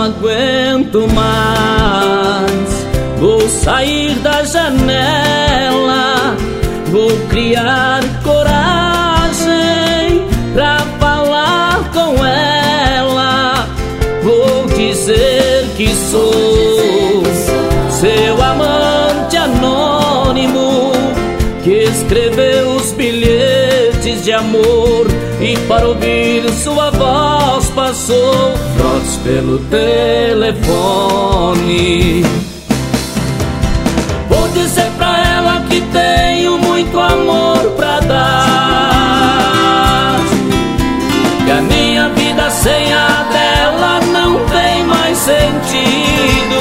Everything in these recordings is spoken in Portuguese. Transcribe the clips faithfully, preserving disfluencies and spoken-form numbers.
aguento mais. Vou sair da janela, vou criar coragem pra falar com ela. Vou dizer que sou seu amante anônimo, que escreveu os bilhetes de amor e para ouvir sua voz passou trotes pelo telefone. Vou dizer pra ela que tenho muito amor pra dar, que a minha vida sem a dela não tem mais sentido.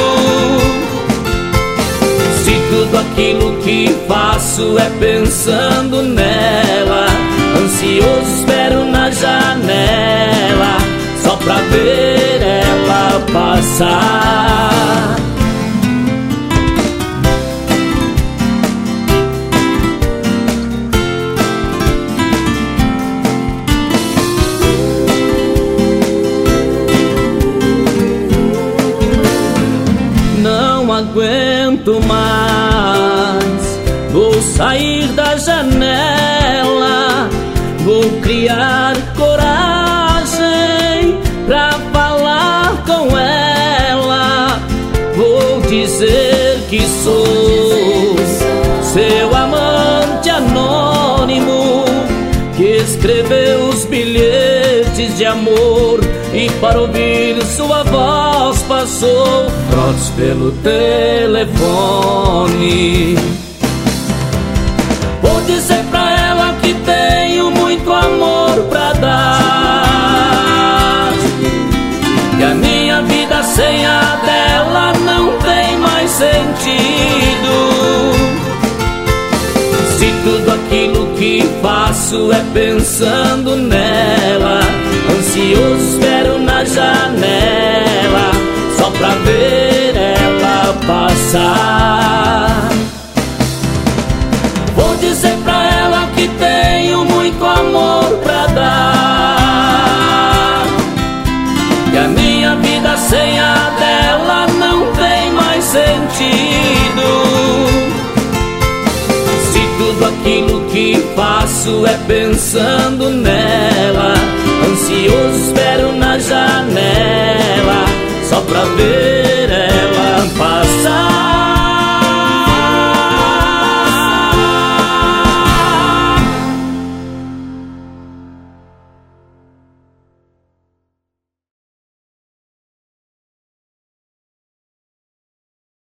Se tudo aquilo que faço é pensando nela, ansioso espero na janela só pra ver ela passar. Não aguento mais, vou sair da janela, vou criar coragem pra falar com ela. Vou dizer que sou seu amante anônimo, que escreveu os bilhetes de amor e para ouvir sua voz passou trotes pelo telefone. Vou dizer pra ela que tenho muito amor pra dar, que a minha vida sem a dela não tem mais sentido. Se tudo aquilo que faço é pensando nela, ansioso espero na janela só pra ver ela passar. Vou dizer pra ela que tenho muito amor pra dar, que a minha vida sem a dela não tem mais sentido. Se tudo aquilo que faço é pensando nela, ansioso espero na janela só pra ver